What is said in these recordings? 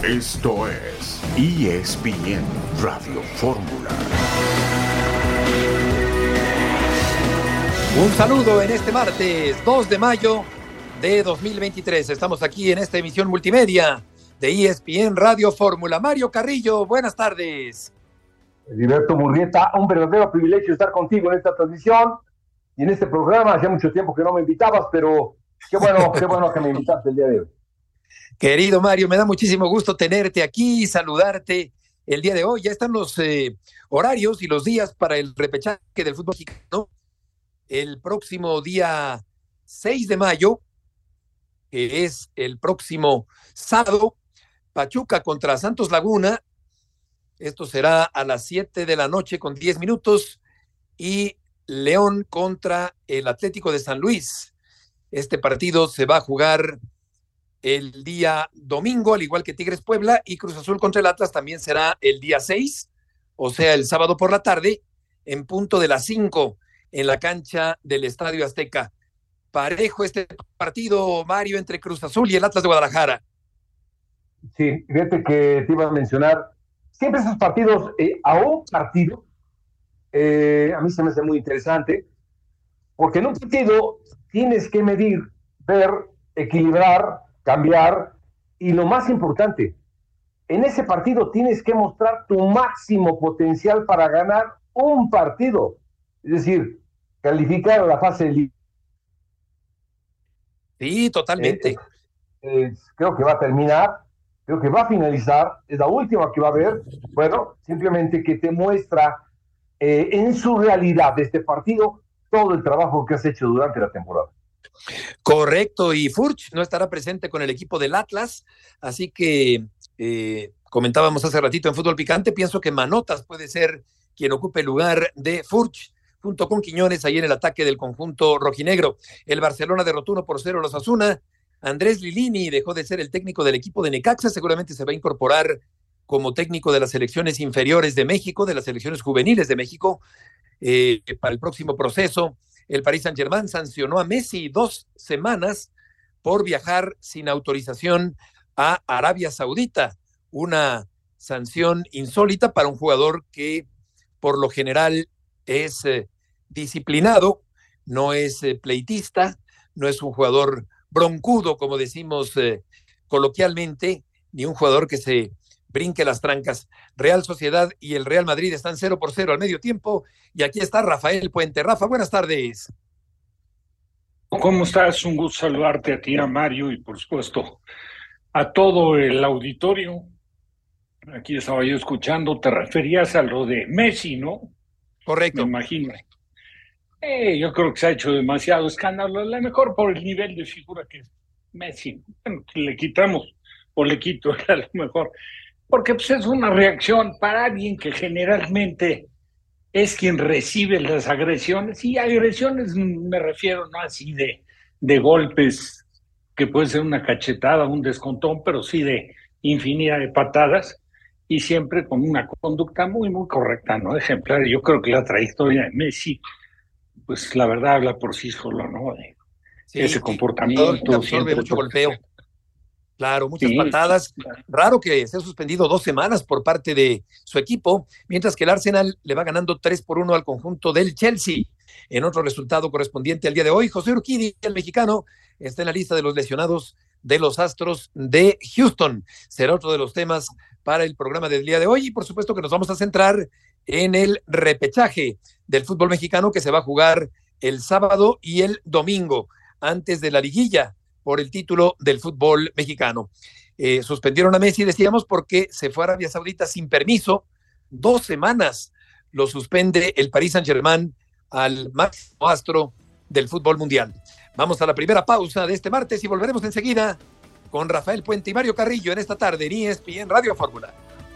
Esto es ESPN Radio Fórmula. Un saludo en este martes 2 de mayo de 2023. Estamos aquí en esta emisión multimedia de ESPN Radio Fórmula. Mario Carrillo, buenas tardes. Heriberto Murrieta, un verdadero privilegio estar contigo en esta transmisión y en este programa. Hacía mucho tiempo que no me invitabas, pero qué bueno que me invitaste el día de hoy. Querido Mario, me da muchísimo gusto tenerte aquí y saludarte el día de hoy. Ya están los horarios y los días para el repechaje del fútbol mexicano. El próximo día 6 de mayo, que es el próximo sábado, Pachuca contra Santos Laguna. Esto será a las 7 de la noche con 10 minutos. Y León contra el Atlético de San Luis. Este partido se va a jugar el día domingo, al igual que Tigres Puebla, y Cruz Azul contra el Atlas también será el día 6, o sea, el sábado por la tarde, en punto de las 5, en la cancha del Estadio Azteca. Parejo este partido, Mario, entre Cruz Azul y el Atlas de Guadalajara. Sí, fíjate que te iba a mencionar, siempre esos partidos, a un partido, a mí se me hace muy interesante, porque en un partido tienes que medir, ver, equilibrar, cambiar, y lo más importante, en ese partido tienes que mostrar tu máximo potencial para ganar un partido, es decir, calificar a la fase de... Sí, totalmente. Creo que va a terminar, creo que va a finalizar, es la última que va a haber, bueno, simplemente que te muestra en su realidad de este partido todo el trabajo que has hecho durante la temporada. Correcto, y Furch no estará presente con el equipo del Atlas, así que comentábamos hace ratito en Fútbol Picante, pienso que Manotas puede ser quien ocupe el lugar de Furch, junto con Quiñones ahí en el ataque del conjunto rojinegro. El Barcelona derrotó 1-0 a los Osasuna. Andrés Lilini dejó de ser el técnico del equipo de Necaxa, seguramente se va a incorporar como técnico de las selecciones inferiores de México, de las selecciones juveniles de México, para el próximo proceso. El Paris Saint-Germain sancionó a Messi 2 semanas por viajar sin autorización a Arabia Saudita, una sanción insólita para un jugador que por lo general es disciplinado, no es pleitista, no es un jugador broncudo, como decimos coloquialmente, ni un jugador que se brinque las trancas. Real Sociedad y el Real Madrid están 0-0 al medio tiempo, y aquí está Rafael Puente. Rafa, buenas tardes. ¿Cómo estás? Un gusto saludarte a ti, a Mario, y por supuesto a todo el auditorio. Aquí estaba yo escuchando, te referías a lo de Messi, ¿no? Correcto. Me imagino. Yo creo que se ha hecho demasiado escándalo, a lo mejor por el nivel de figura que es Messi. Bueno, le quitamos o le quito a lo mejor, porque pues es una reacción para alguien que generalmente es quien recibe las agresiones, y agresiones me refiero no así de golpes, que puede ser una cachetada, un descontón, pero sí de infinidad de patadas, y siempre con una conducta muy, muy correcta, ¿no? Ejemplar. Yo creo que la trayectoria de Messi, pues la verdad habla por sí solo, ¿no? De sí, ese comportamiento. Absorbe mucho golpeo. Claro, muchas patadas. Raro que se ha suspendido 2 semanas por parte de su equipo, mientras que el Arsenal le va ganando 3-1 al conjunto del Chelsea. En otro resultado correspondiente al día de hoy, José Urquidi, el mexicano, está en la lista de los lesionados de los Astros de Houston. Será otro de los temas para el programa del día de hoy, y por supuesto que nos vamos a centrar en el repechaje del fútbol mexicano, que se va a jugar el sábado y el domingo, antes de la liguilla por el título del fútbol mexicano. Suspendieron a Messi, decíamos, porque se fue a Arabia Saudita sin permiso. 2 semanas lo suspende el Paris Saint-Germain al máximo astro del fútbol mundial. Vamos a la primera pausa de este martes y volveremos enseguida con Rafael Puente y Mario Carrillo en esta tarde en ESPN Radio Fórmula.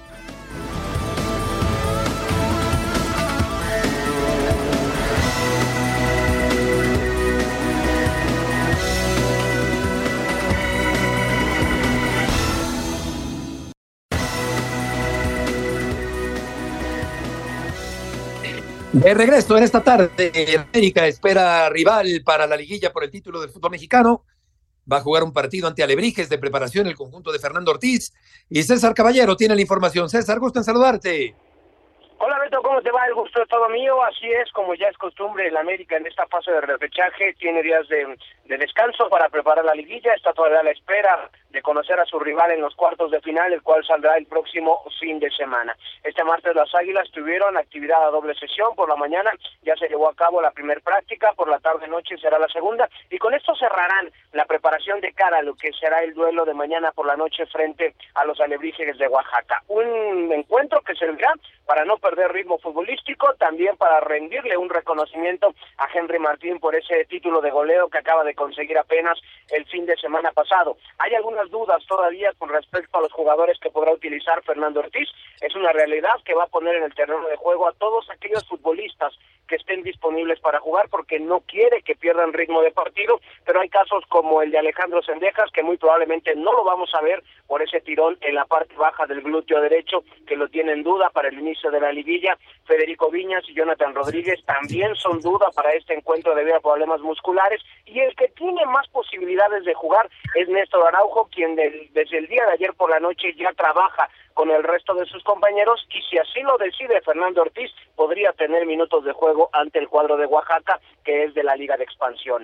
De regreso en esta tarde, América espera rival para la liguilla por el título del fútbol mexicano. va a jugar un partido ante Alebrijes de preparación el conjunto de Fernando Ortiz. Y César Caballero tiene la información. César, gusto en saludarte. Hola Beto, ¿cómo te va? El gusto es todo mío. Así es, como ya es costumbre, el América en esta fase de repechaje tiene días de descanso para preparar la liguilla. Está todavía a la espera de conocer a su rival en los cuartos de final, el cual saldrá el próximo fin de semana. Este martes las Águilas tuvieron actividad a doble sesión. Por la mañana ya se llevó a cabo la primera práctica, por la tarde-noche será la segunda, y con esto cerrarán la preparación de cara a lo que será el duelo de mañana por la noche frente a los Alebrijes de Oaxaca. Un encuentro que servirá para no perder ritmo futbolístico, también para rendirle un reconocimiento a Henry Martín por ese título de goleo que acaba de conseguir apenas el fin de semana pasado. Hay algunas dudas todavía con respecto a los jugadores que podrá utilizar Fernando Ortiz. Es una realidad que va a poner en el terreno de juego a todos aquellos futbolistas que estén disponibles para jugar, porque no quiere que pierdan ritmo de partido, pero hay casos como el de Alejandro Sendejas, que muy probablemente no lo vamos a ver por ese tirón en la parte baja del glúteo derecho, que lo tiene en duda para el inicio de la liguilla. Federico Viñas y Jonathan Rodríguez también son duda para este encuentro debido a problemas musculares, y el que tiene más posibilidades de jugar es Néstor Araujo, quien desde el día de ayer por la noche ya trabaja con el resto de sus compañeros, y si así lo decide Fernando Ortiz, podría tener minutos de juego ante el cuadro de Oaxaca, que es de la Liga de Expansión.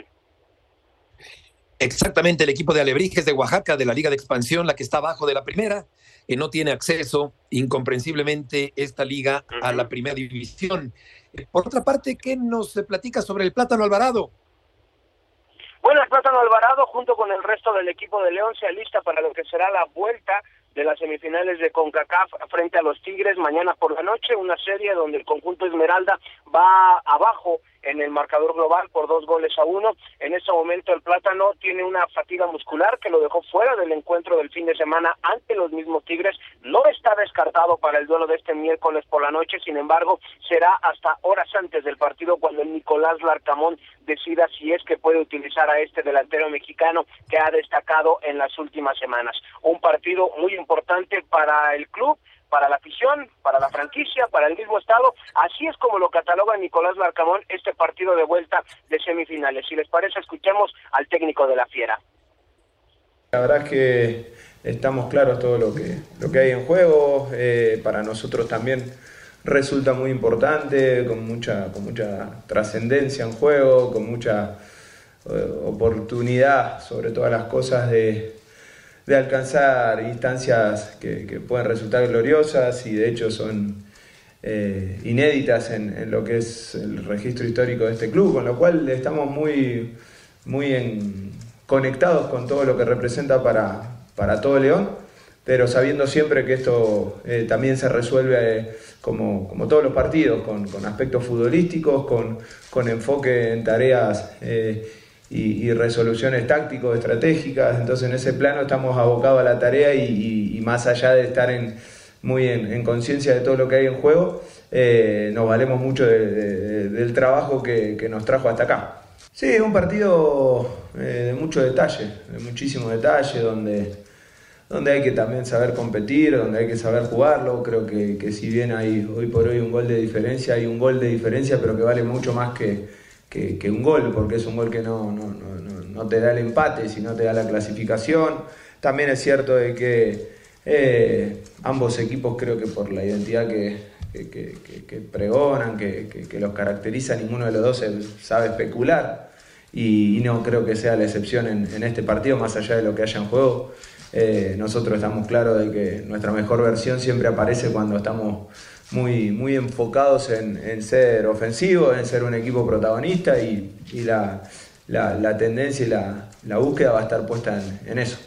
Exactamente, el equipo de Alebrijes de Oaxaca, de la Liga de Expansión, la que está abajo de la primera, que no tiene acceso, incomprensiblemente, esta liga a la primera división. Por otra parte, ¿qué nos platica sobre el Plátano Alvarado? Bueno, el Plátano Alvarado, junto con el resto del equipo de León, se alista para lo que será la vuelta de las semifinales de CONCACAF frente a los Tigres mañana por la noche, una serie donde el conjunto Esmeralda va abajo en el marcador global por 2-1. En este momento el Plátano tiene una fatiga muscular que lo dejó fuera del encuentro del fin de semana ante los mismos Tigres. No está descartado para el duelo de este miércoles por la noche, sin embargo, será hasta horas antes del partido cuando el Nicolás Larcamón decida si es que puede utilizar a este delantero mexicano que ha destacado en las últimas semanas. Un partido muy importante para el club, para la afición, para la franquicia, para el mismo estado. Así es como lo cataloga Nicolás Larcamón este partido de vuelta de semifinales. Si les parece, escuchemos al técnico de la Fiera. La verdad es que estamos claros todo lo que hay en juego. Para nosotros también resulta muy importante, con mucha trascendencia en juego, con mucha oportunidad sobre todas las cosas de alcanzar instancias que pueden resultar gloriosas, y de hecho son inéditas en lo que es el registro histórico de este club, con lo cual estamos muy conectados con todo lo que representa para todo León, pero sabiendo siempre que esto también se resuelve como todos los partidos, con aspectos futbolísticos, con enfoque en tareas y resoluciones tácticos, estratégicas. Entonces en ese plano estamos abocados a la tarea, y más allá de estar muy en conciencia de todo lo que hay en juego, nos valemos mucho del trabajo que nos trajo hasta acá. Sí, un partido de mucho detalle, de muchísimo detalle, donde hay que también saber competir, donde hay que saber jugarlo. Creo que si bien hay hoy por hoy un gol de diferencia, hay un gol de diferencia, pero que vale mucho más que un gol, porque es un gol que no te da el empate, sino te da la clasificación. También es cierto de que ambos equipos, creo que por la identidad que pregonan, que los caracteriza, ninguno de los dos sabe especular, y no creo que sea la excepción en este partido, más allá de lo que haya en juego. Nosotros estamos claros de que nuestra mejor versión siempre aparece cuando estamos muy enfocados en ser ofensivos, en ser un equipo protagonista, y la tendencia y la búsqueda va a estar puesta en eso.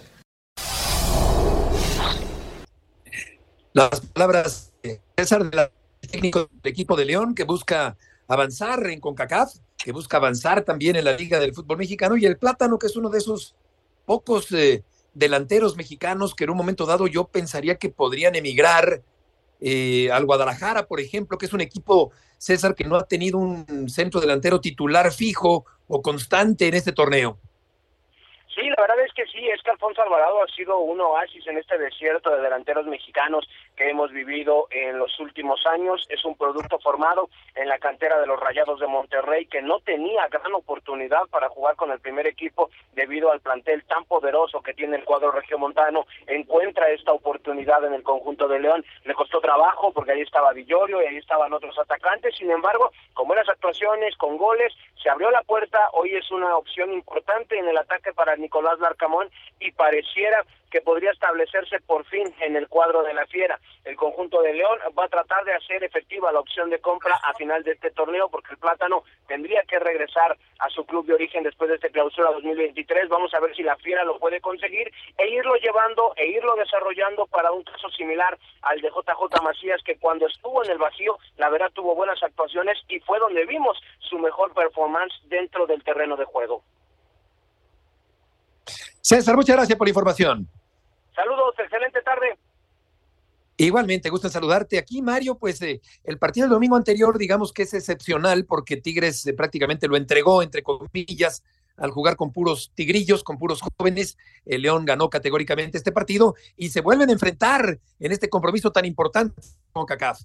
Las palabras de César, del técnico del equipo de León, que busca avanzar en CONCACAF, que busca avanzar también en la Liga del Fútbol Mexicano, y el Plátano, que es uno de esos pocos delanteros mexicanos que en un momento dado yo pensaría que podrían emigrar al Guadalajara, por ejemplo, que es un equipo, César, que no ha tenido un centro delantero titular fijo o constante en este torneo. Sí, la verdad es que sí, es que Alfonso Alvarado ha sido un oasis en este desierto de delanteros mexicanos que hemos vivido en los últimos años. Es un producto formado en la cantera de los Rayados de Monterrey, que no tenía gran oportunidad para jugar con el primer equipo debido al plantel tan poderoso que tiene el cuadro regiomontano. Encuentra esta oportunidad en el conjunto de León. Le costó trabajo porque ahí estaba Villorio y ahí estaban otros atacantes. Sin embargo, con buenas actuaciones, con goles, se abrió la puerta. Hoy es una opción importante en el ataque para Nicolás Larcamón y pareciera que podría establecerse por fin en el cuadro de la Fiera. El conjunto de León va a tratar de hacer efectiva la opción de compra a final de este torneo, porque el Plátano tendría que regresar a su club de origen después de este clausura 2023. Vamos a ver si la Fiera lo puede conseguir e irlo llevando e irlo desarrollando para un caso similar al de JJ Macías, que cuando estuvo en el vacío, la verdad tuvo buenas actuaciones y fue donde vimos su mejor performance dentro del terreno de juego. César, muchas gracias por la información. Saludos, excelente tarde. Igualmente, gusto en saludarte. Aquí, Mario, pues el partido del domingo anterior, digamos que es excepcional porque Tigres prácticamente lo entregó, entre comillas, al jugar con puros tigrillos, con puros jóvenes. El León ganó categóricamente este partido y se vuelven a enfrentar en este compromiso tan importante con CONCACAF.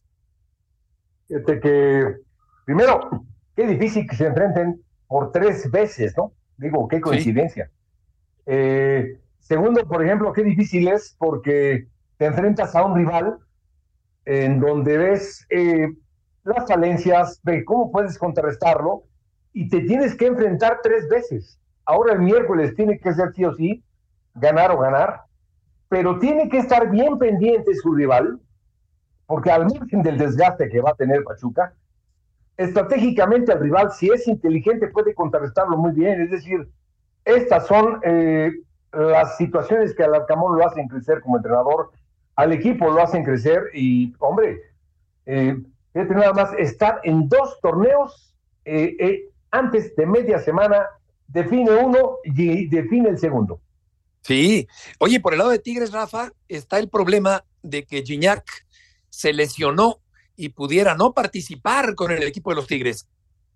Que, primero, qué difícil que se enfrenten por 3 veces, ¿no? Digo, qué coincidencia. Sí. Segundo, por ejemplo, qué difícil es porque te enfrentas a un rival en donde ves las falencias, de cómo puedes contrarrestarlo, y te tienes que enfrentar 3 veces. Ahora el miércoles tiene que ser sí o sí, ganar o ganar, pero tiene que estar bien pendiente su rival, porque al margen del desgaste que va a tener Pachuca, estratégicamente el rival, si es inteligente, puede contrarrestarlo muy bien. Es decir, estas son las situaciones que al Larcamón lo hacen crecer como entrenador, al equipo lo hacen crecer y, hombre, fíjate nada más, estar en 2 torneos antes de media semana, define uno y define el segundo. Sí. Oye, por el lado de Tigres, Rafa, está el problema de que Gignac se lesionó y pudiera no participar con el equipo de los Tigres.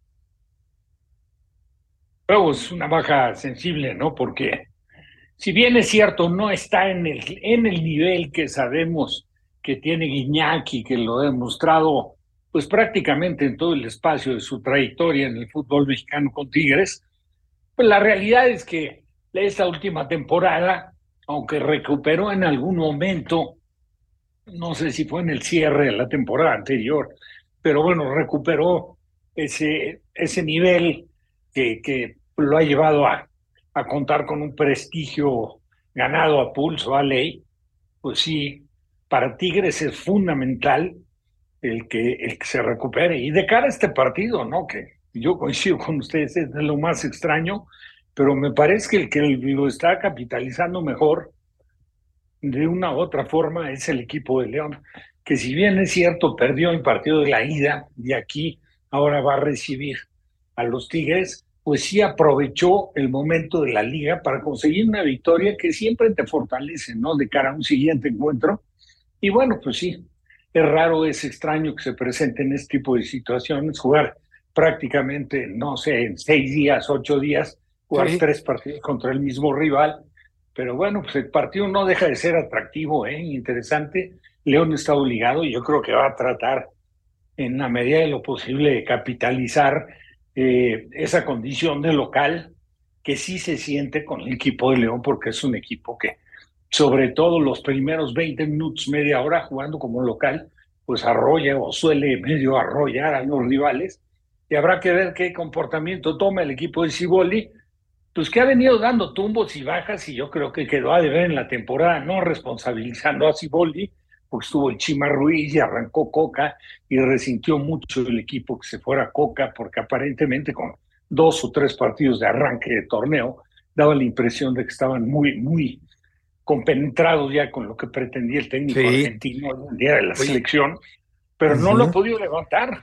Pero es una baja sensible, ¿no? Porque si bien es cierto, no está en el nivel que sabemos que tiene Gignac y que lo ha demostrado pues prácticamente en todo el espacio de su trayectoria en el fútbol mexicano con Tigres, pues la realidad es que esta última temporada, aunque recuperó en algún momento, no sé si fue en el cierre de la temporada anterior, pero bueno, recuperó ese nivel que lo ha llevado a contar con un prestigio ganado a pulso, a ley. Pues sí, para Tigres es fundamental el que se recupere. Y de cara a este partido, ¿no? Que yo coincido con ustedes, es de lo más extraño, pero me parece que el que lo está capitalizando mejor de una u otra forma es el equipo de León, que si bien es cierto, perdió el partido de la ida y aquí ahora va a recibir a los Tigres, pues sí aprovechó el momento de la liga para conseguir una victoria que siempre te fortalece, ¿no? De cara a un siguiente encuentro. Y bueno, pues sí, es raro, es extraño que se presenten este tipo de situaciones, jugar prácticamente, no sé, en 6 días, 8 días, jugar 3 partidos contra el mismo rival. Pero bueno, pues el partido no deja de ser atractivo, interesante. León está obligado y yo creo que va a tratar en la medida de lo posible de capitalizar esa condición de local que sí se siente con el equipo de León, porque es un equipo que sobre todo los primeros 20 minutos, media hora jugando como local, pues arrolla o suele medio arrollar a los rivales, y habrá que ver qué comportamiento toma el equipo de Siboldi, pues que ha venido dando tumbos y bajas, y yo creo que quedó a deber en la temporada, no responsabilizando a Siboldi, porque estuvo el Chima Ruiz y arrancó Coca, y resintió mucho el equipo que se fuera Coca, porque aparentemente con 2 o 3 partidos de arranque de torneo, daba la impresión de que estaban muy, muy compenetrados ya con lo que pretendía el técnico argentino el día de la selección, pero no lo ha podido levantar.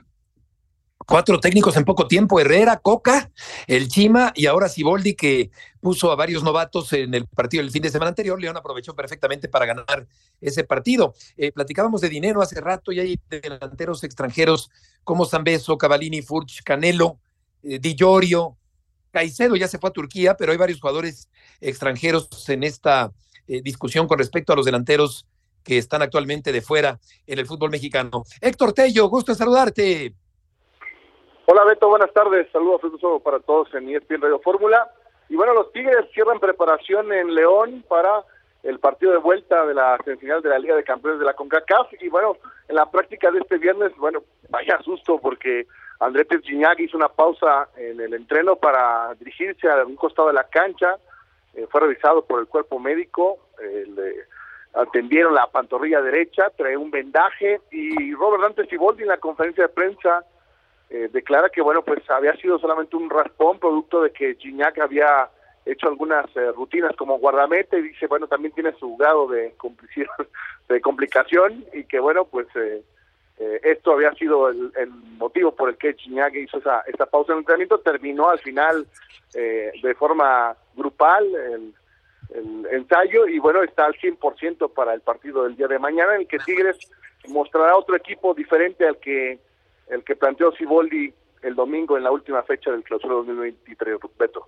4 técnicos en poco tiempo: Herrera, Coca, el Chima y ahora Siboldi, que puso a varios novatos en el partido del fin de semana anterior. León aprovechó perfectamente para ganar ese partido. Platicábamos de dinero hace rato y hay delanteros extranjeros como Zambeso, Cavallini, Furch, Canelo, Di Llorio, Caicedo ya se fue a Turquía, pero hay varios jugadores extranjeros en esta discusión con respecto a los delanteros que están actualmente de fuera en el fútbol mexicano. Héctor Tello, gusto en saludarte. Hola Beto, buenas tardes, saludos para todos en ESPN Radio Fórmula. Y bueno, los Tigres cierran preparación en León para el partido de vuelta de la semifinal de la Liga de Campeones de la CONCACAF. Y bueno, en la práctica de este viernes, bueno, vaya susto porque André Pierre Gignac hizo una pausa en el entreno para dirigirse a un costado de la cancha. Fue revisado por el cuerpo médico, le atendieron la pantorrilla derecha, trae un vendaje, y Robert Dante Siboldi en la conferencia de prensa declara que bueno, pues había sido solamente un raspón producto de que Gignac había hecho algunas rutinas como guardameta, y dice bueno, también tiene su grado de complicación, y que bueno, pues esto había sido el motivo por el que Gignac hizo esa pausa en el entrenamiento. Terminó al final de forma grupal el ensayo, y bueno, está al 100% para el partido del día de mañana, en el que Tigres mostrará otro equipo diferente al que planteó Siboldi el domingo en la última fecha del Clausura 2023, Beto.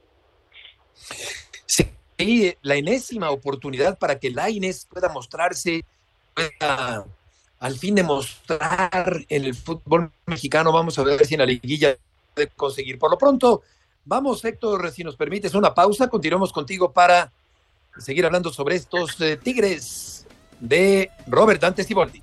Sí, la enésima oportunidad para que Lainez pueda mostrarse, pueda al fin demostrar en el fútbol mexicano. Vamos a ver si en la liguilla puede conseguir. Por lo pronto, vamos, Héctor, si nos permites una pausa, continuamos contigo para seguir hablando sobre estos Tigres de Robert Dante Siboldi.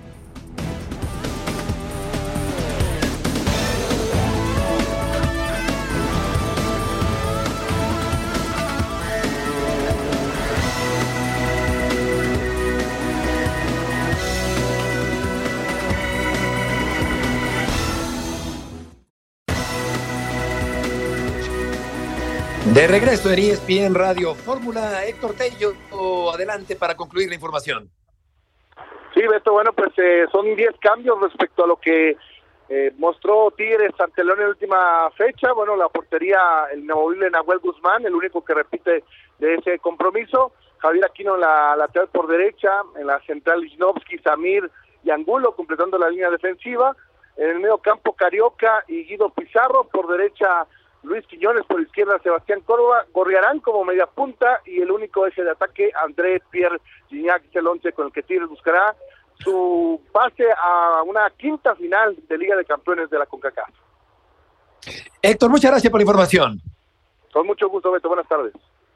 De regreso en ESPN Radio Fórmula, Héctor Tello, adelante para concluir la información. Sí, Beto, bueno, pues son 10 cambios respecto a lo que mostró Tigres ante León en la última fecha. Bueno, la portería, el inamovible Nahuel Guzmán, el único que repite de ese compromiso. Javier Aquino en la lateral por derecha, en la central Lichnowsky, Samir y Angulo completando la línea defensiva. En el medio campo Carioca y Guido Pizarro, por derecha Luis Quiñones, por izquierda Sebastián Córdoba, Gorriarán como media punta, y el único eje de ataque André Pierre Gignac, es el 11 con el que Tigres buscará su pase a una quinta final de Liga de Campeones de la CONCACAF. Héctor, muchas gracias por la información. Con mucho gusto, Beto, buenas tardes.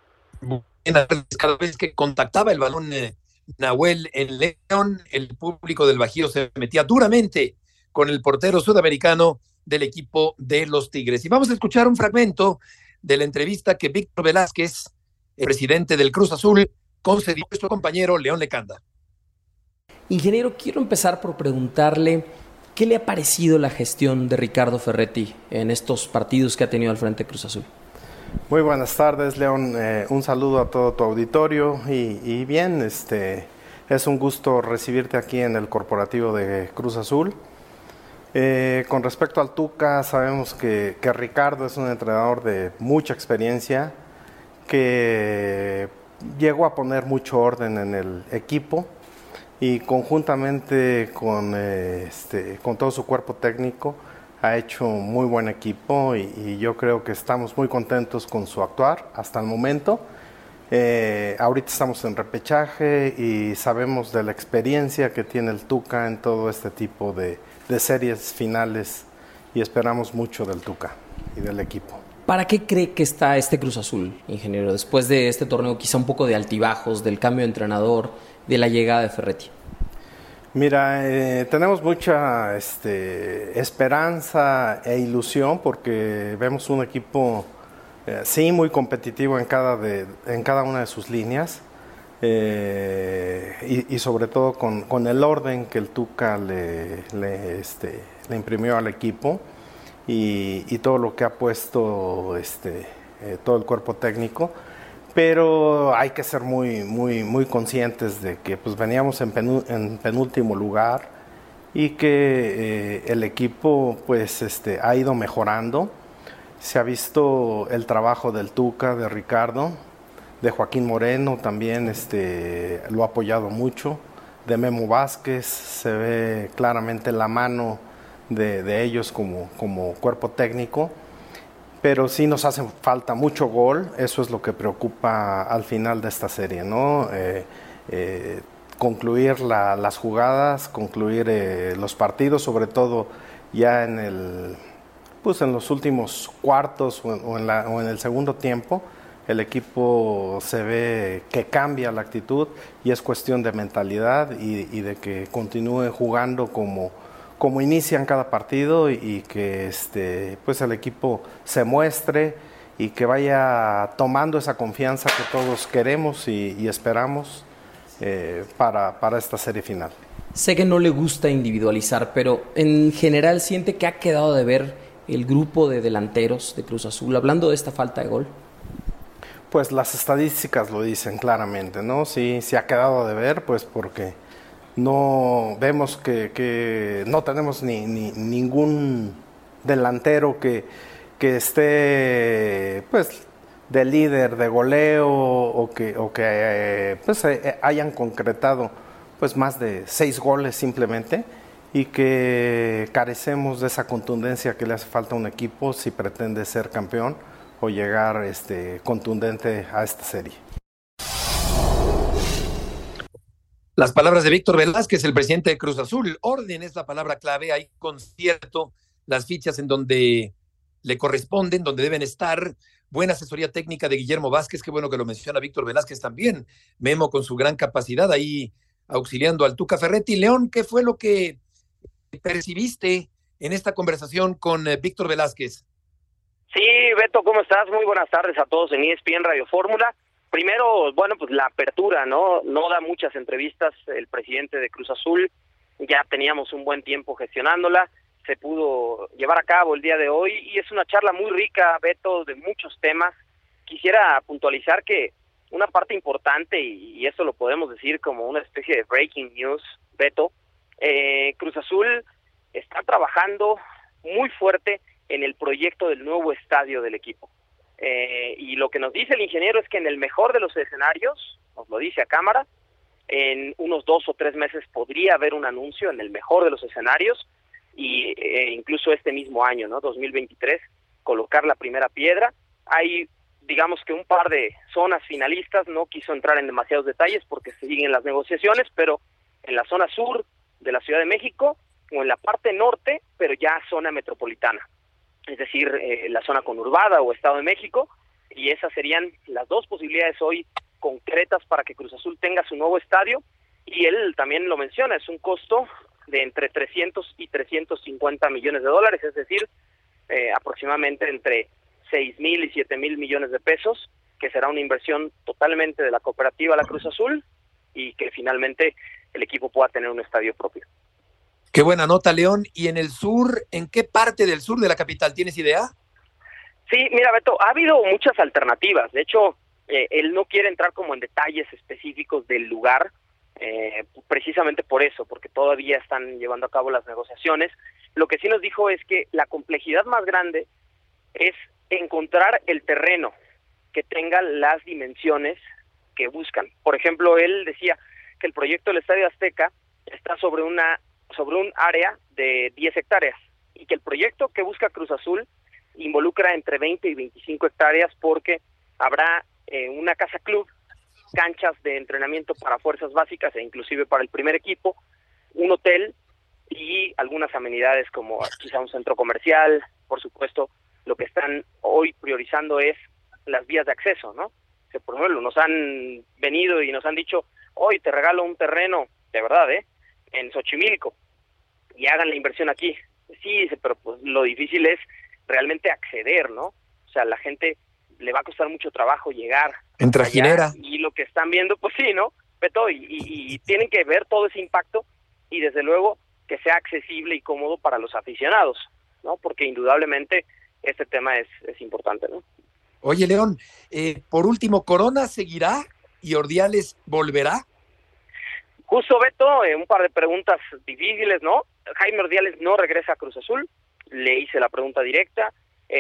Cada vez que contactaba el balón Nahuel en León, el público del Bajío se metía duramente con el portero sudamericano del equipo de los Tigres. Y vamos a escuchar un fragmento de la entrevista que Víctor Velázquez, el presidente del Cruz Azul, concedió a su compañero León Lecanda. Ingeniero, quiero empezar por preguntarle ¿qué le ha parecido la gestión de Ricardo Ferretti en estos partidos que ha tenido al frente de Cruz Azul? Muy buenas tardes, León. Un saludo a todo tu auditorio y bien, es un gusto recibirte aquí en el corporativo de Cruz Azul. Con respecto al Tuca, sabemos que Ricardo es un entrenador de mucha experiencia, que llegó a poner mucho orden en el equipo y conjuntamente con todo su cuerpo técnico ha hecho muy buen equipo y yo creo que estamos muy contentos con su actuar hasta el momento. Ahorita estamos en repechaje y sabemos de la experiencia que tiene el Tuca en todo este tipo de series finales y esperamos mucho del Tuca y del equipo. ¿Para qué cree que está este Cruz Azul, ingeniero, después de este torneo quizá un poco de altibajos, del cambio de entrenador, de la llegada de Ferretti? Mira, tenemos mucha esperanza e ilusión porque vemos un equipo sí muy competitivo en cada una de sus líneas. Y sobre todo con el orden que el Tuca le imprimió al equipo y todo lo que ha puesto todo el cuerpo técnico, pero hay que ser muy conscientes de que pues veníamos en penúltimo lugar y que el equipo pues ha ido mejorando. Se ha visto el trabajo del Tuca, de Ricardo, de Joaquín Moreno también lo ha apoyado mucho, de Memo Vázquez, se ve claramente la mano de ellos como cuerpo técnico, pero sí nos hace falta mucho gol. Eso es lo que preocupa al final de esta serie, ¿no? Concluir las jugadas, concluir los partidos, sobre todo ya en los últimos cuartos o en el segundo tiempo. El equipo se ve que cambia la actitud y es cuestión de mentalidad y de que continúe jugando como inician cada partido y que pues el equipo se muestre y que vaya tomando esa confianza que todos queremos y esperamos para esta serie final. Sé que no le gusta individualizar, pero en general siente que ha quedado de ver el grupo de delanteros de Cruz Azul, hablando de esta falta de gol. Pues las estadísticas lo dicen claramente, ¿no? Sí ha quedado de ver, pues porque no vemos que no tenemos ningún delantero que esté pues de líder de goleo o que pues hayan concretado pues más de 6 goles simplemente, y que carecemos de esa contundencia que le hace falta a un equipo si pretende ser campeón o llegar contundente a esta serie. Las palabras de Víctor Velázquez, el presidente de Cruz Azul. Orden es la palabra clave. Hay concierto, las fichas en donde le corresponden, donde deben estar. Buena asesoría técnica de Guillermo Vázquez, qué bueno que lo menciona Víctor Velázquez también. Memo con su gran capacidad ahí auxiliando al Tuca Ferretti. León, ¿qué fue lo que percibiste en esta conversación con Víctor Velázquez? Sí, Beto, ¿cómo estás? Muy buenas tardes a todos en ESPN Radio Fórmula. Primero, bueno, pues la apertura, ¿no? No da muchas entrevistas el presidente de Cruz Azul. Ya teníamos un buen tiempo gestionándola. Se pudo llevar a cabo el día de hoy y es una charla muy rica, Beto, de muchos temas. Quisiera puntualizar que una parte importante, y esto lo podemos decir como una especie de breaking news, Beto, Cruz Azul está trabajando muy fuerte en el proyecto del nuevo estadio del equipo. Y lo que nos dice el ingeniero es que en el mejor de los escenarios, nos lo dice a cámara, en unos 2 o 3 meses podría haber un anuncio en el mejor de los escenarios y incluso este mismo año, ¿no? 2023, colocar la primera piedra. Hay, digamos que un par de zonas finalistas, no quiso entrar en demasiados detalles porque se siguen las negociaciones, pero en la zona sur de la Ciudad de México o en la parte norte, pero ya zona metropolitana. Es decir, la zona conurbada o Estado de México, y esas serían las dos posibilidades hoy concretas para que Cruz Azul tenga su nuevo estadio, y él también lo menciona, es un costo de entre 300 y 350 millones de dólares, es decir, aproximadamente entre 6,000 y 7,000 millones de pesos, que será una inversión totalmente de la cooperativa La Cruz Azul, y que finalmente el equipo pueda tener un estadio propio. Qué buena nota, León. ¿Y en el sur, en qué parte del sur de la capital? ¿Tienes idea? Sí, mira, Beto, ha habido muchas alternativas. De hecho, él no quiere entrar como en detalles específicos del lugar, precisamente por eso, porque todavía están llevando a cabo las negociaciones. Lo que sí nos dijo es que la complejidad más grande es encontrar el terreno que tenga las dimensiones que buscan. Por ejemplo, él decía que el proyecto del Estadio Azteca está sobre un área de 10 hectáreas y que el proyecto que busca Cruz Azul involucra entre 20 y 25 hectáreas porque habrá una casa club, canchas de entrenamiento para fuerzas básicas e inclusive para el primer equipo, un hotel y algunas amenidades como quizá un centro comercial. Por supuesto, lo que están hoy priorizando es las vías de acceso, ¿no? Que por ejemplo nos han venido y nos han dicho, hoy te regalo un terreno, de verdad, en Xochimilco, y hagan la inversión aquí. Sí, pero pues lo difícil es realmente acceder, ¿no? O sea, a la gente le va a costar mucho trabajo llegar en trajinera, y lo que están viendo, pues sí, ¿no? Beto, y tienen que ver todo ese impacto y desde luego que sea accesible y cómodo para los aficionados, ¿no? Porque indudablemente este tema es importante, ¿no? Oye, León, por último, ¿Corona seguirá y Ordiales volverá? Justo, Beto, un par de preguntas difíciles, ¿no? Jaime Ordiales no regresa a Cruz Azul, le hice la pregunta directa.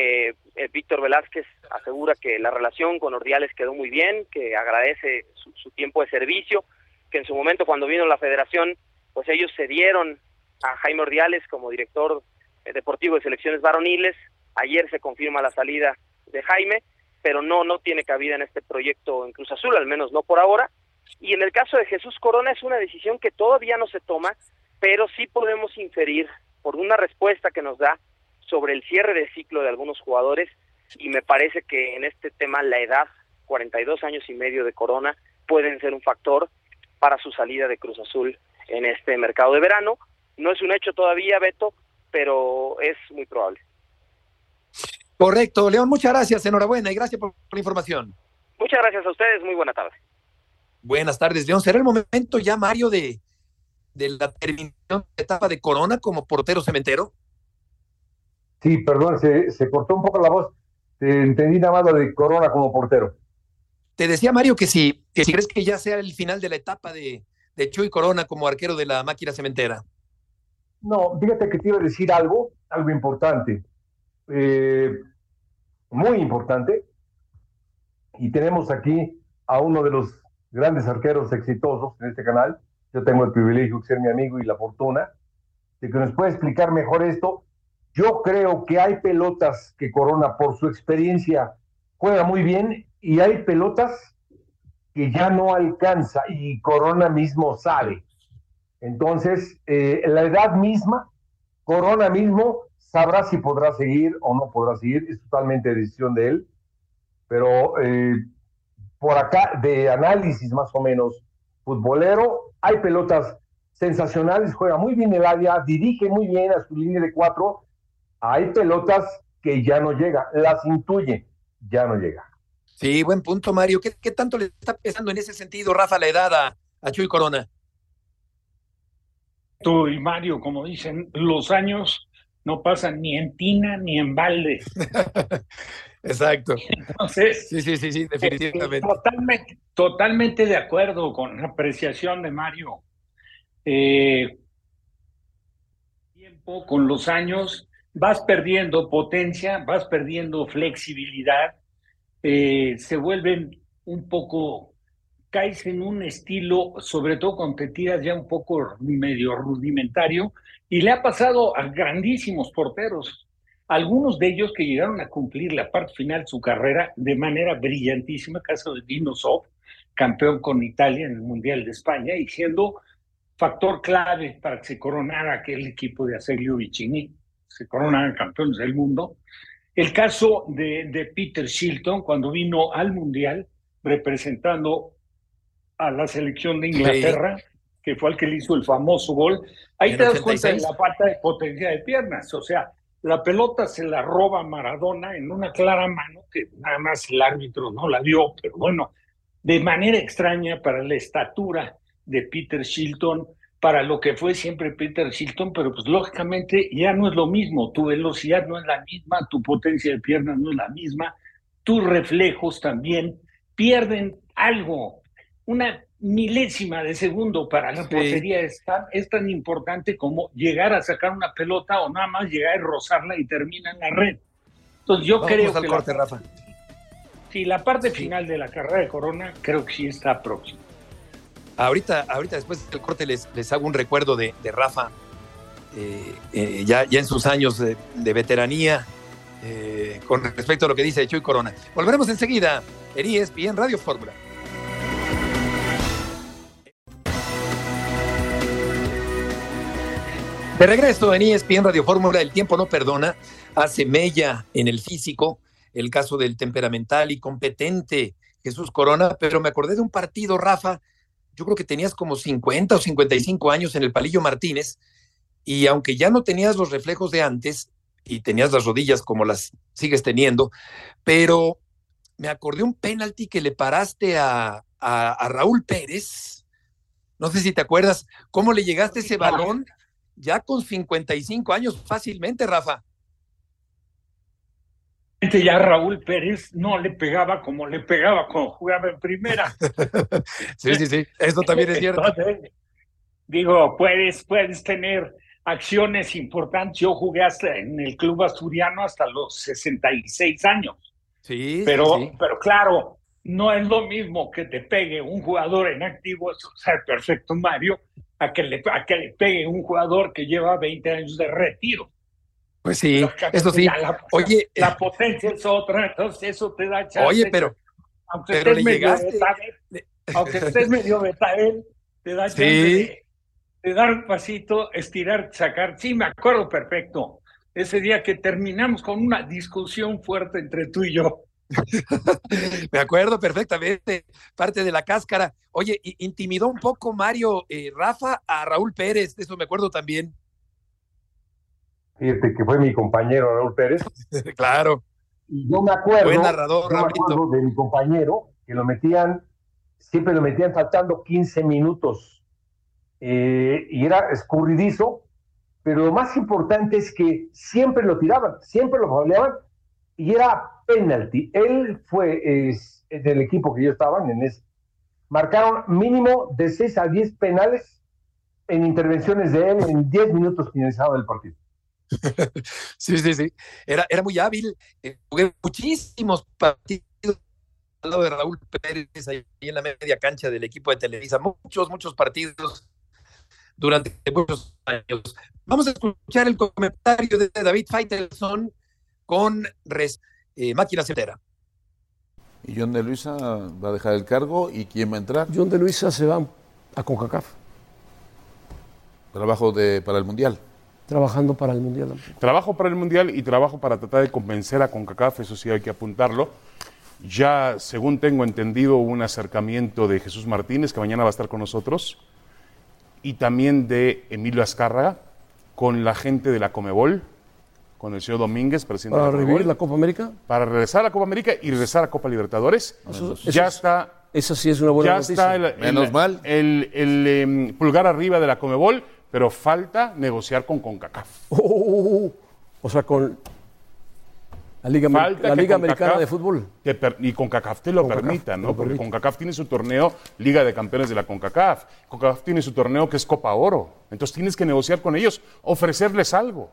Víctor Velázquez asegura que la relación con Ordiales quedó muy bien, que agradece su tiempo de servicio, que en su momento cuando vino la federación, pues ellos cedieron a Jaime Ordiales como director deportivo de selecciones varoniles Ayer se confirma la salida de Jaime, pero no tiene cabida en este proyecto en Cruz Azul, al menos no por ahora. Y en el caso de Jesús Corona es una decisión que todavía no se toma, pero sí podemos inferir por una respuesta que nos da sobre el cierre de ciclo de algunos jugadores, y me parece que en este tema la edad, 42 años y medio de Corona, pueden ser un factor para su salida de Cruz Azul en este mercado de verano. No es un hecho todavía, Beto, pero es muy probable. Correcto, León, muchas gracias, enhorabuena y gracias por la información. Muchas gracias a ustedes, muy buena tarde. Buenas tardes, León. ¿Será el momento ya, Mario, de la terminación de etapa de Corona como portero cementero? Sí, perdón, se cortó un poco la voz. Entendí nada más lo de Corona como portero. Te decía, Mario, que si crees que ya sea el final de la etapa de Chuy Corona como arquero de la máquina cementera. No, fíjate que te iba a decir algo importante. Muy importante. Y tenemos aquí a uno de los grandes arqueros exitosos en este canal. Yo tengo el privilegio de ser mi amigo y la fortuna de que nos pueda explicar mejor esto. Yo creo que hay pelotas que Corona, por su experiencia, juega muy bien, y hay pelotas que ya no alcanza, y Corona mismo sabe. Entonces, la edad misma, Corona mismo sabrá si podrá seguir o no podrá seguir, es totalmente decisión de él, pero por acá, de análisis más o menos futbolero, hay pelotas sensacionales, juega muy bien el área, dirige muy bien a su línea de 4, hay pelotas que ya no llega, las intuye, ya no llega. Sí, buen punto, Mario. ¿Qué tanto le está pesando en ese sentido, Rafa, la edad a Chuy Corona? Tú y Mario, como dicen, los años no pasan ni en tina ni en balde. Exacto. Entonces, sí, definitivamente. Totalmente de acuerdo con la apreciación de Mario. Tiempo, con los años, vas perdiendo potencia, vas perdiendo flexibilidad, se vuelven un poco, caes en un estilo, sobre todo con te tiras ya un poco medio rudimentario, y le ha pasado a grandísimos porteros, algunos de ellos que llegaron a cumplir la parte final de su carrera de manera brillantísima, caso de Dino Zoff, campeón con Italia en el Mundial de España, y siendo factor clave para que se coronara aquel equipo de Azeglio Vicini, se coronaran campeones del mundo. El caso de Peter Shilton, cuando vino al Mundial representando a la selección de Inglaterra, que fue el que le hizo el famoso gol. Ahí te das cuenta de la falta de potencia de piernas. O sea, la pelota se la roba Maradona en una clara mano, que nada más el árbitro no la dio, pero bueno, de manera extraña para la estatura de Peter Shilton, para lo que fue siempre Peter Shilton, pero pues lógicamente ya no es lo mismo, tu velocidad no es la misma, tu potencia de piernas no es la misma, tus reflejos también pierden algo, una milésima de segundo para la portería es tan importante como llegar a sacar una pelota o nada más llegar a rozarla y termina en la red. Entonces yo creo que corte, Rafa. Sí, la parte final de la carrera de Corona creo que sí está próxima. Ahorita después del corte les hago un recuerdo de Rafa, ya en sus años de veteranía, con respecto a lo que dice Chuy Corona. Volveremos enseguida en ESPN Radio Fórmula. De regreso en ESPN Radio Fórmula, el tiempo no perdona, hace mella en el físico, el caso del temperamental y competente Jesús Corona, pero me acordé de un partido, Rafa, yo creo que tenías como 50 o 55 años en el Palillo Martínez, y aunque ya no tenías los reflejos de antes, y tenías las rodillas como las sigues teniendo, pero me acordé un penalti que le paraste a Raúl Pérez, no sé si te acuerdas, cómo le llegaste ese balón, ya con 55 años fácilmente, Rafa. Ya Raúl Pérez no le pegaba como le pegaba cuando jugaba en primera. Sí, eso también es cierto. Entonces, digo, puedes tener acciones importantes. Yo jugué hasta en el club asturiano hasta los 66 años. Sí, pero claro, no es lo mismo que te pegue un jugador en activo, eso sabe perfecto Mario, a que le pegue un jugador que lleva 20 años de retiro. Pues sí, eso sí. Oye, la potencia es otra, entonces eso te da chance. Oye, pero estés le llegaste. Aunque estés medio Betabel, te da chance de dar un pasito, estirar, sacar. Sí, me acuerdo perfecto. Ese día que terminamos con una discusión fuerte entre tú y yo. Me acuerdo perfectamente, parte de la cáscara. Oye, intimidó un poco Mario Rafa a Raúl Pérez, de eso me acuerdo también. Fíjate que fue mi compañero Raúl Pérez. Claro. Y yo me acuerdo, buen narrador, de mi compañero, que siempre lo metían faltando 15 minutos. Y era escurridizo, pero lo más importante es que siempre lo tiraban, siempre lo fauleaban, y era penalti. Él fue del equipo que yo estaba marcaron mínimo de 6 a 10 penales en intervenciones de él en 10 minutos finalizado el partido. Sí. Era muy hábil. Jugué muchísimos partidos al lado de Raúl Pérez ahí en la media cancha del equipo de Televisa. Muchos partidos durante muchos años. Vamos a escuchar el comentario de David Faitelson con Máquina Cementera. ¿Y John de Luisa va a dejar el cargo? ¿Y quién va a entrar? John de Luisa se va a CONCACAF. Trabajo para el Mundial. Trabajando para el Mundial. Trabajo para el Mundial y trabajo para tratar de convencer a CONCACAF, eso sí hay que apuntarlo. Ya, según tengo entendido, hubo un acercamiento de Jesús Martínez, que mañana va a estar con nosotros, y también de Emilio Azcárraga, con la gente de la Conmebol, con el señor Domínguez, presidente de la Conmebol. ¿Para revivir la Copa América? Para regresar a la Copa América y regresar a Copa Libertadores. Esa sí es una buena noticia. Ya está el pulgar arriba de la Conmebol, pero falta negociar con CONCACAF. O sea, con la Liga Americana de Fútbol. Y CONCACAF te lo permita, ¿no? Porque CONCACAF tiene su torneo Liga de Campeones de la CONCACAF. CONCACAF tiene su torneo que es Copa Oro. Entonces tienes que negociar con ellos, ofrecerles algo.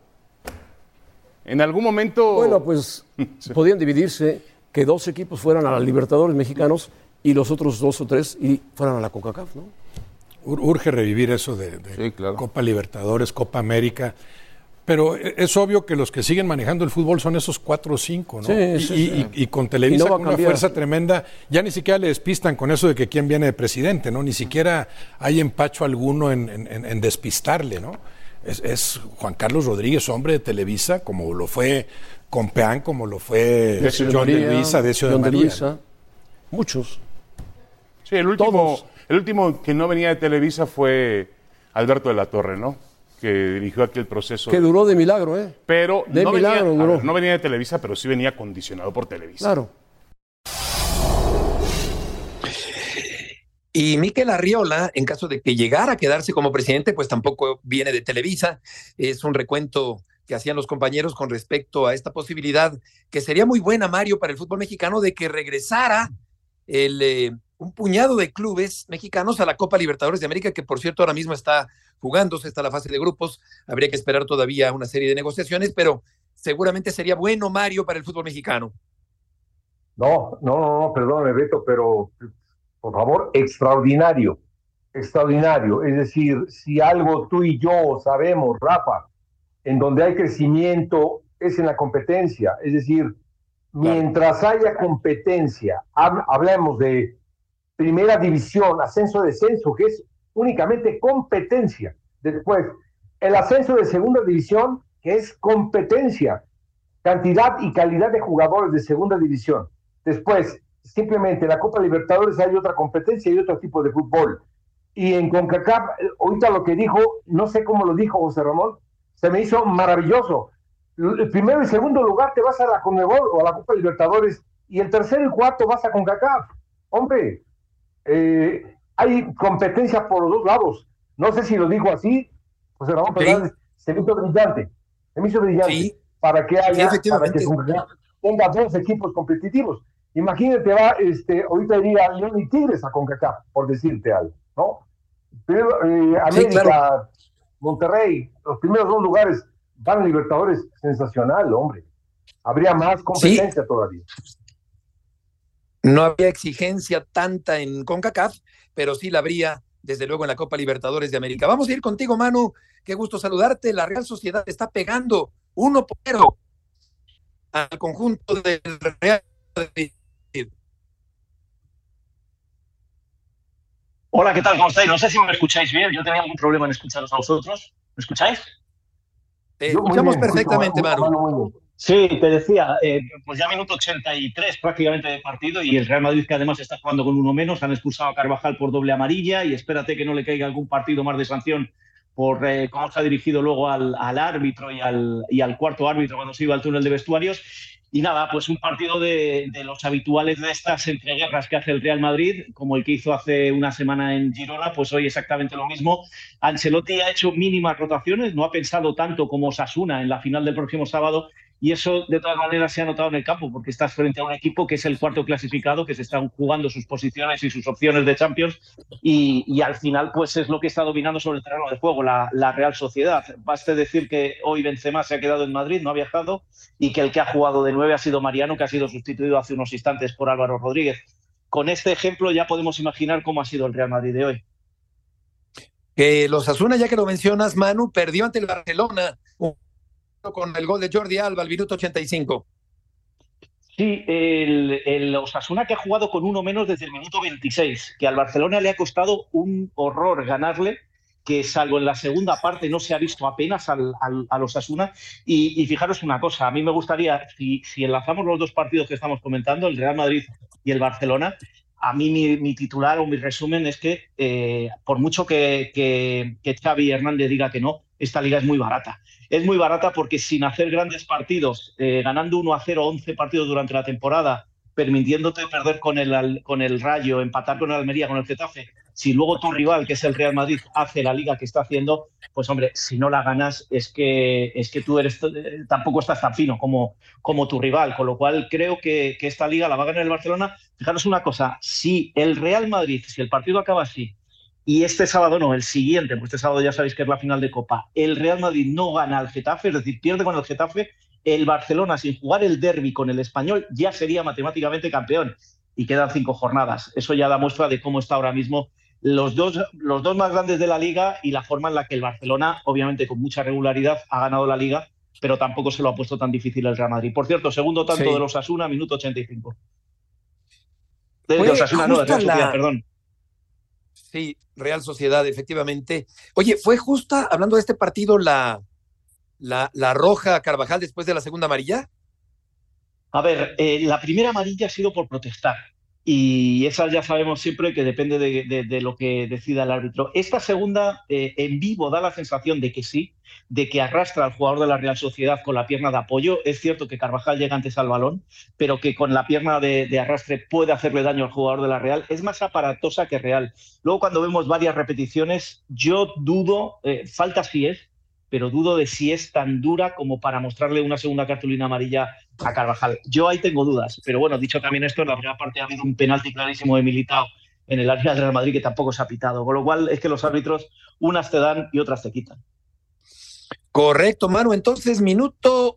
En algún momento... Bueno, pues sí. Podían dividirse, que 2 equipos fueran a la Libertadores mexicanos y los otros 2 o 3 y fueran a la CONCACAF, ¿no? Urge revivir eso de sí, claro. Copa Libertadores, Copa América, pero es obvio que los que siguen manejando el fútbol son esos 4 o 5, ¿no? Y con Televisa con una fuerza tremenda, ya ni siquiera le despistan con eso de que quién viene de presidente, ¿no? Ni siquiera hay empacho alguno en despistarle, ¿no? Es Juan Carlos Rodríguez, hombre de Televisa, como lo fue Compeán, como lo fue John de Luisa, Decio de María. ¿No? Muchos. Sí, el último que no venía de Televisa fue Alberto de la Torre, ¿no? Que dirigió aquí el proceso. Que duró de milagro, ¿eh? Pero no venía de Televisa, pero sí venía condicionado por Televisa. Claro. Y Mikel Arriola, en caso de que llegara a quedarse como presidente, pues tampoco viene de Televisa. Es un recuento que hacían los compañeros con respecto a esta posibilidad, que sería muy buena, Mario, para el fútbol mexicano, de que regresara un puñado de clubes mexicanos a la Copa Libertadores de América, que por cierto ahora mismo está jugándose, está la fase de grupos. Habría que esperar todavía una serie de negociaciones, pero seguramente sería bueno, Mario, para el fútbol mexicano. No, perdóname, Beto, pero por favor, extraordinario. Es decir, si algo tú y yo sabemos, Rafa, en donde hay crecimiento es en la competencia. Es decir, mientras haya competencia, hablemos de primera división, ascenso, descenso, que es únicamente competencia. Después, el ascenso de segunda división, que es competencia, cantidad y calidad de jugadores de segunda división. Después, simplemente la Copa Libertadores hay otra competencia y otro tipo de fútbol. Y en CONCACAF, ahorita lo que dijo, no sé cómo lo dijo José Ramón, se me hizo maravilloso. El primero y segundo lugar te vas a la Conmebol o a la Copa Libertadores, y el tercero y cuarto vas a CONCACAF. Hombre, hay competencia por los dos lados. No sé si lo dijo así, José Ramón Fernández, se me hizo brillante. Sí. Para que haya, para que tenga 2 equipos competitivos. Imagínate, ahorita iría León y Tigres a CONCACAF, por decirte algo, ¿no? Pero, América, claro. Monterrey, los primeros 2 lugares van a Libertadores, sensacional, hombre. Habría más competencia todavía. No había exigencia tanta en CONCACAF, pero sí la habría, desde luego, en la Copa Libertadores de América. Vamos a ir contigo, Manu. Qué gusto saludarte. La Real Sociedad está pegando 1-0 al conjunto del Real Madrid. Hola, ¿qué tal? ¿Cómo estáis? No sé si me escucháis bien. Yo tenía algún problema en escucharos a vosotros. ¿Me escucháis? Te escuchamos perfectamente, Manu. Sí, te decía, pues ya minuto 83 prácticamente de partido y el Real Madrid, que además está jugando con uno menos, han expulsado a Carvajal por doble amarilla y espérate que no le caiga algún partido más de sanción por cómo se ha dirigido luego al árbitro y al cuarto árbitro cuando se iba al túnel de vestuarios. Y nada, pues un partido de los habituales de estas entreguerras que hace el Real Madrid, como el que hizo hace una semana en Girona, pues hoy exactamente lo mismo. Ancelotti ha hecho mínimas rotaciones, no ha pensado tanto como Osasuna en la final del próximo sábado, y eso de todas maneras se ha notado en el campo, porque estás frente a un equipo que es el cuarto clasificado, que se están jugando sus posiciones y sus opciones de Champions, y al final pues es lo que está dominando sobre el terreno de juego, la Real Sociedad. Baste decir que hoy Benzema se ha quedado en Madrid, no ha viajado, y que el que ha jugado de 9 ha sido Mariano, que ha sido sustituido hace unos instantes por Álvaro Rodríguez. Con este ejemplo ya podemos imaginar cómo ha sido el Real Madrid de hoy. Que los Osasuna, ya que lo mencionas, Manu, perdió ante el Barcelona con el gol de Jordi Alba al minuto 85. Sí, el Osasuna, que ha jugado con uno menos desde el minuto 26, que al Barcelona le ha costado un horror ganarle, que salvo en la segunda parte no se ha visto apenas al Osasuna. Y fijaros una cosa, a mí me gustaría, si enlazamos los dos partidos que estamos comentando, el Real Madrid y el Barcelona, a mí mi titular o mi resumen es que por mucho que Xavi Hernández diga que no, esta liga es muy barata. Es muy barata porque sin hacer grandes partidos, ganando 1-0 11 partidos durante la temporada, permitiéndote perder con el Rayo, empatar con el Almería, con el Getafe, si luego tu rival, que es el Real Madrid, hace la liga que está haciendo, pues hombre, si no la ganas es que tú tampoco estás tan fino como tu rival, con lo cual creo que esta liga la va a ganar el Barcelona. Fijaros una cosa, si el Real Madrid, si el partido acaba así, y este sábado no, el siguiente, pues este sábado ya sabéis que es la final de Copa, el Real Madrid no gana al Getafe, es decir, pierde con el Getafe, el Barcelona, sin jugar el derbi con el Español, ya sería matemáticamente campeón. Y quedan 5 jornadas. Eso ya da muestra de cómo está ahora mismo los dos más grandes de la Liga y la forma en la que el Barcelona, obviamente con mucha regularidad, ha ganado la Liga, pero tampoco se lo ha puesto tan difícil el Real Madrid. Por cierto, segundo tanto de los Osasuna, minuto 85. De Osasuna, no, de Real Sociedad, perdón. Sí, Real Sociedad, efectivamente. Oye, ¿fue justa, hablando de este partido, la roja a Carvajal después de la segunda amarilla? A ver, la primera amarilla ha sido por protestar y esa ya sabemos siempre que depende de lo que decida el árbitro. Esta segunda en vivo da la sensación de que sí, de que arrastra al jugador de la Real Sociedad con la pierna de apoyo. Es cierto que Carvajal llega antes al balón, pero que con la pierna de arrastre puede hacerle daño al jugador de la Real. Es más aparatosa que real. Luego cuando vemos varias repeticiones, yo dudo, falta sí es, pero dudo de si es tan dura como para mostrarle una segunda cartulina amarilla a Carvajal. Yo ahí tengo dudas, pero bueno, dicho también esto, en la primera parte ha habido un penalti clarísimo de Militao en el área del Real Madrid que tampoco se ha pitado, con lo cual es que los árbitros unas te dan y otras te quitan. Correcto, Manu, entonces minuto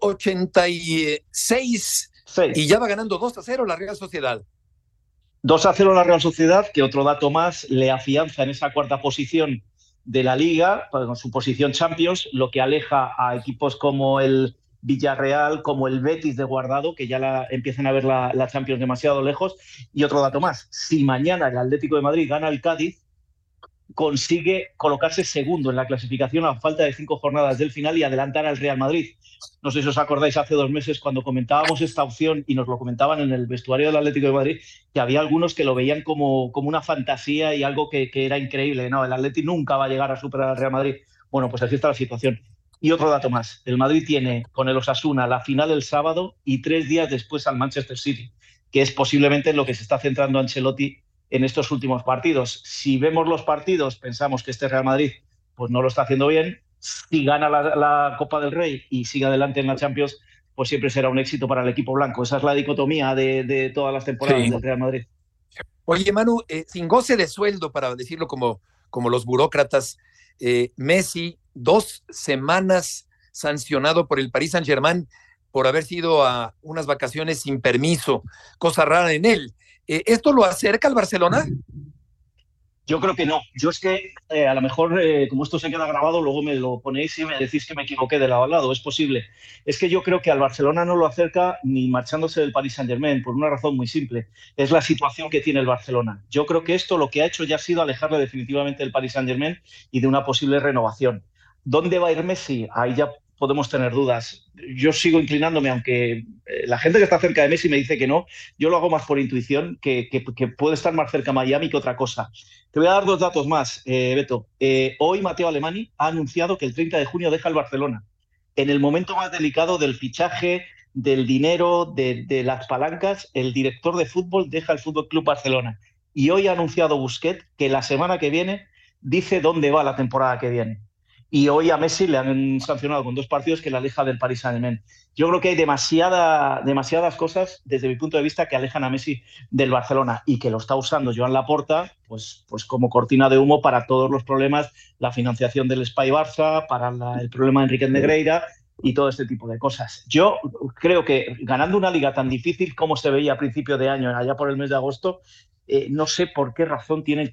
86 y ya va ganando 2-0 la Real Sociedad. 2-0 la Real Sociedad, que otro dato más le afianza en esa cuarta posición de la Liga, con su posición Champions, lo que aleja a equipos como el Villarreal, como el Betis de Guardado, que ya empiezan a ver la Champions demasiado lejos. Y otro dato más, si mañana el Atlético de Madrid gana el Cádiz, consigue colocarse segundo en la clasificación a falta de 5 jornadas del final y adelantar al Real Madrid. No sé si os acordáis hace 2 meses cuando comentábamos esta opción y nos lo comentaban en el vestuario del Atlético de Madrid, que había algunos que lo veían como una fantasía y algo que era increíble. No, el Atlético nunca va a llegar a superar al Real Madrid. Bueno, pues así está la situación. Y otro dato más, el Madrid tiene con el Osasuna la final el sábado y 3 días después al Manchester City, que es posiblemente en lo que se está centrando Ancelotti en estos últimos partidos. Si vemos los partidos, pensamos que este Real Madrid pues no lo está haciendo bien. Si gana la Copa del Rey y sigue adelante en la Champions, pues siempre será un éxito para el equipo blanco. Esa es la dicotomía de todas las temporadas del Real Madrid. Oye, Manu, sin goce de sueldo, para decirlo como los burócratas, Messi, 2 semanas sancionado por el Paris Saint-Germain por haber sido a unas vacaciones sin permiso, cosa rara en él. ¿Esto lo acerca al Barcelona? Yo creo que no. Yo es que a lo mejor, como esto se queda grabado, luego me lo ponéis y me decís que me equivoqué de lado a lado. Es posible. Es que yo creo que al Barcelona no lo acerca ni marchándose del Paris Saint-Germain, por una razón muy simple. Es la situación que tiene el Barcelona. Yo creo que esto lo que ha hecho ya ha sido alejarle definitivamente del Paris Saint-Germain y de una posible renovación. ¿Dónde va a ir Messi? Ahí ya podemos tener dudas. Yo sigo inclinándome, aunque la gente que está cerca de Messi me dice que no. Yo lo hago más por intuición, que puede estar más cerca Miami que otra cosa. Te voy a dar 2 datos más, Beto. Hoy Matteo Alemany ha anunciado que el 30 de junio deja el Barcelona. En el momento más delicado del fichaje, del dinero, de las palancas, el director de fútbol deja el Fútbol Club Barcelona. Y hoy ha anunciado Busquets que la semana que viene dice dónde va la temporada que viene. Y hoy a Messi le han sancionado con 2 partidos que le aleja del Paris Saint-Germain. Yo creo que hay demasiadas cosas, desde mi punto de vista, que alejan a Messi del Barcelona y que lo está usando Joan Laporta pues como cortina de humo para todos los problemas, la financiación del Espai Barça, para el problema de Enrique Negreira y todo este tipo de cosas. Yo creo que ganando una liga tan difícil como se veía a principio de año, allá por el mes de agosto, no sé por qué razón tienen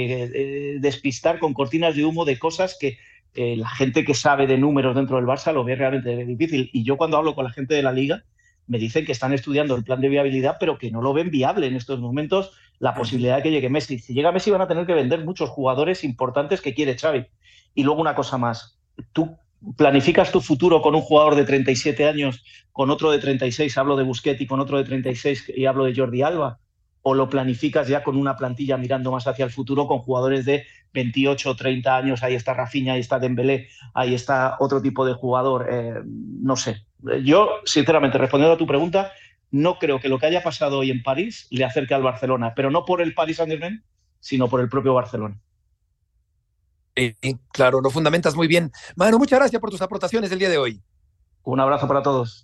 que despistar con cortinas de humo de cosas que la gente que sabe de números dentro del Barça lo ve realmente difícil. Y yo cuando hablo con la gente de la Liga me dicen que están estudiando el plan de viabilidad, pero que no lo ven viable en estos momentos la posibilidad de que llegue Messi. Si llega Messi van a tener que vender muchos jugadores importantes que quiere Xavi. Y luego una cosa más, tú planificas tu futuro con un jugador de 37 años, con otro de 36, hablo de Busquets, y con otro de 36 y hablo de Jordi Alba, o lo planificas ya con una plantilla mirando más hacia el futuro con jugadores de 28 o 30 años, ahí está Rafinha, ahí está Dembélé, ahí está otro tipo de jugador, no sé. Yo, sinceramente, respondiendo a tu pregunta, no creo que lo que haya pasado hoy en París le acerque al Barcelona, pero no por el Paris Saint-Germain, sino por el propio Barcelona. Claro, lo fundamentas muy bien. Manu, muchas gracias por tus aportaciones del día de hoy. Un abrazo para todos.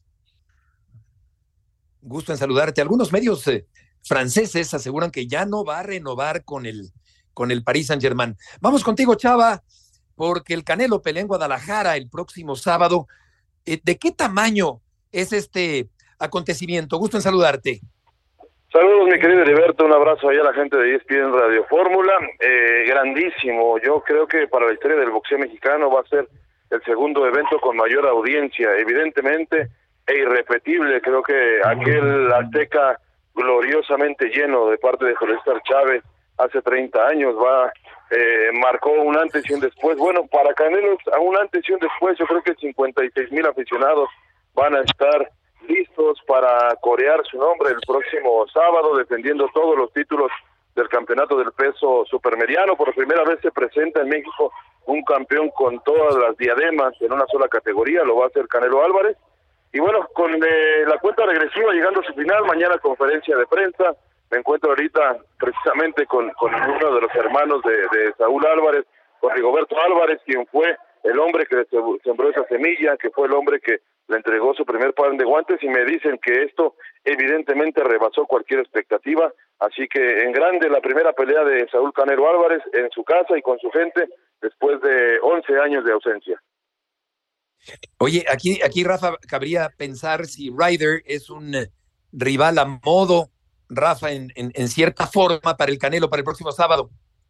Gusto en saludarte. Algunos medios franceses aseguran que ya no va a renovar con el Paris Saint-Germain. Vamos contigo, Chava, porque el Canelo pelea en Guadalajara el próximo sábado. ¿De qué tamaño es este acontecimiento? Gusto en saludarte. Saludos, mi querido Heriberto, un abrazo ahí a la gente de ESPN Radio Fórmula. Grandísimo, yo creo que para la historia del boxeo mexicano va a ser el segundo evento con mayor audiencia, evidentemente, e irrepetible. Creo que aquel Azteca gloriosamente lleno de parte de Julio César Chávez hace 30 años marcó un antes y un después. Bueno, para Canelo, a un antes y un después, yo creo que 56,000 aficionados van a estar listos para corear su nombre el próximo sábado, defendiendo todos los títulos del campeonato del peso supermediano. Por primera vez se presenta en México un campeón con todas las diademas en una sola categoría, lo va a hacer Canelo Álvarez. Y bueno, con la cuenta regresiva llegando a su final, mañana conferencia de prensa. Me encuentro ahorita precisamente con uno de los hermanos de Saúl Álvarez, con Rigoberto Álvarez, quien fue el hombre que sembró esa semilla, que fue el hombre que le entregó su primer par de guantes, y me dicen que esto evidentemente rebasó cualquier expectativa. Así que en grande la primera pelea de Saúl Canelo Álvarez en su casa y con su gente después de 11 años de ausencia. Oye, aquí Rafa, cabría pensar si Ryder es un rival a modo, Rafa, en cierta forma para el Canelo para el próximo sábado.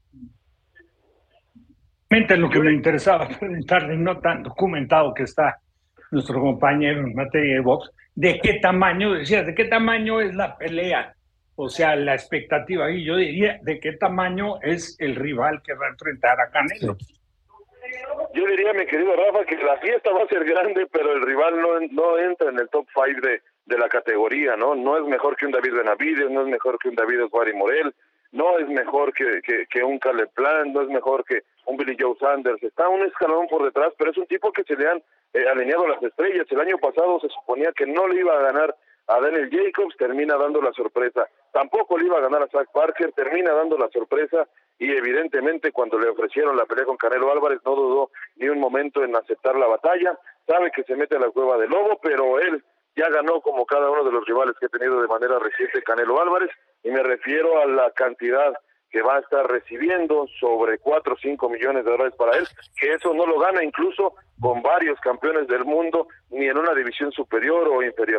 Lo que me interesaba preguntarle, no tan documentado que está nuestro compañero en materia de box, ¿de qué tamaño, decías, de qué tamaño es la pelea? O sea, la expectativa, y yo diría, ¿de qué tamaño es el rival que va a enfrentar a Canelo? Yo diría, mi querido Rafa, que la fiesta va a ser grande, pero el rival no entra en el top 5 de la categoría, ¿no? No es mejor que un David Benavides, no es mejor que un David Oswari Morel, no es mejor que un Caleb Plant, no es mejor que un Billy Joe Sanders. Está un escalón por detrás, pero es un tipo que se le han alineado las estrellas. El año pasado se suponía que no le iba a ganar a Daniel Jacobs, termina dando la sorpresa. Tampoco le iba a ganar a Zach Parker, termina dando la sorpresa, y evidentemente cuando le ofrecieron la pelea con Canelo Álvarez no dudó ni un momento en aceptar la batalla. Sabe que se mete a la cueva del lobo, pero él ya ganó como cada uno de los rivales que ha tenido de manera reciente Canelo Álvarez, y me refiero a la cantidad que va a estar recibiendo, sobre 4 o 5 millones de dólares para él, que eso no lo gana incluso con varios campeones del mundo, ni en una división superior o inferior.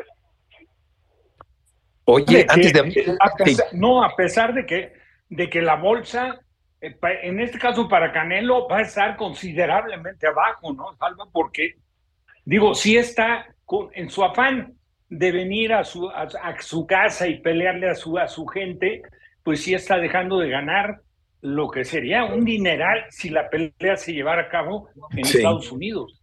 Oye, a pesar de que la bolsa en este caso para Canelo va a estar considerablemente abajo, ¿no, Salva? Porque, digo, sí está en su afán de venir a su casa y pelearle a su gente, pues sí está dejando de ganar lo que sería un dineral si la pelea se llevara a cabo en Estados Unidos.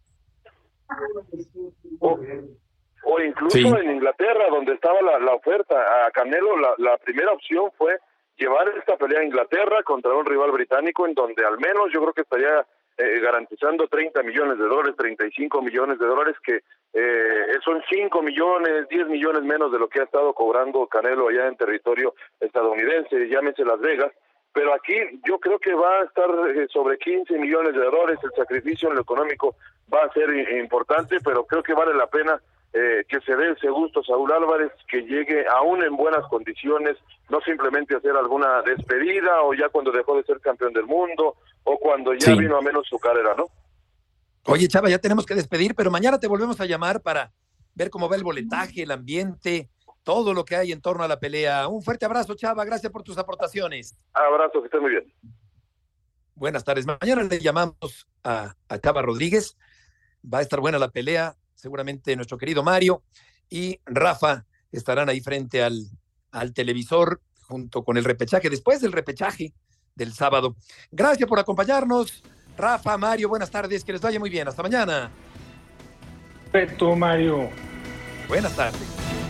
O incluso en Inglaterra, donde estaba la oferta. A Canelo la primera opción fue llevar esta pelea a Inglaterra contra un rival británico, en donde al menos yo creo que estaría garantizando $30 millones, $35 millones, que son 5 millones, 10 millones menos de lo que ha estado cobrando Canelo allá en territorio estadounidense, llámese Las Vegas. Pero aquí yo creo que va a estar sobre $15 millones, el sacrificio en lo económico va a ser importante, pero creo que vale la pena que se dé ese gusto a Saúl Álvarez, que llegue aún en buenas condiciones, no simplemente hacer alguna despedida o ya cuando dejó de ser campeón del mundo o cuando ya vino a menos su carrera, ¿no? Oye, Chava, ya tenemos que despedir, pero mañana te volvemos a llamar para ver cómo va el boletaje, el ambiente, todo lo que hay en torno a la pelea. Un fuerte abrazo, Chava, gracias por tus aportaciones. Abrazo, que estés muy bien. Buenas tardes. Mañana le llamamos a Chava Rodríguez. Va a estar buena la pelea. Seguramente nuestro querido Mario y Rafa estarán ahí frente al televisor junto con el repechaje, después del repechaje del sábado. Gracias por acompañarnos, Rafa, Mario, buenas tardes, que les vaya muy bien, hasta mañana. Perfecto, Mario. Buenas tardes.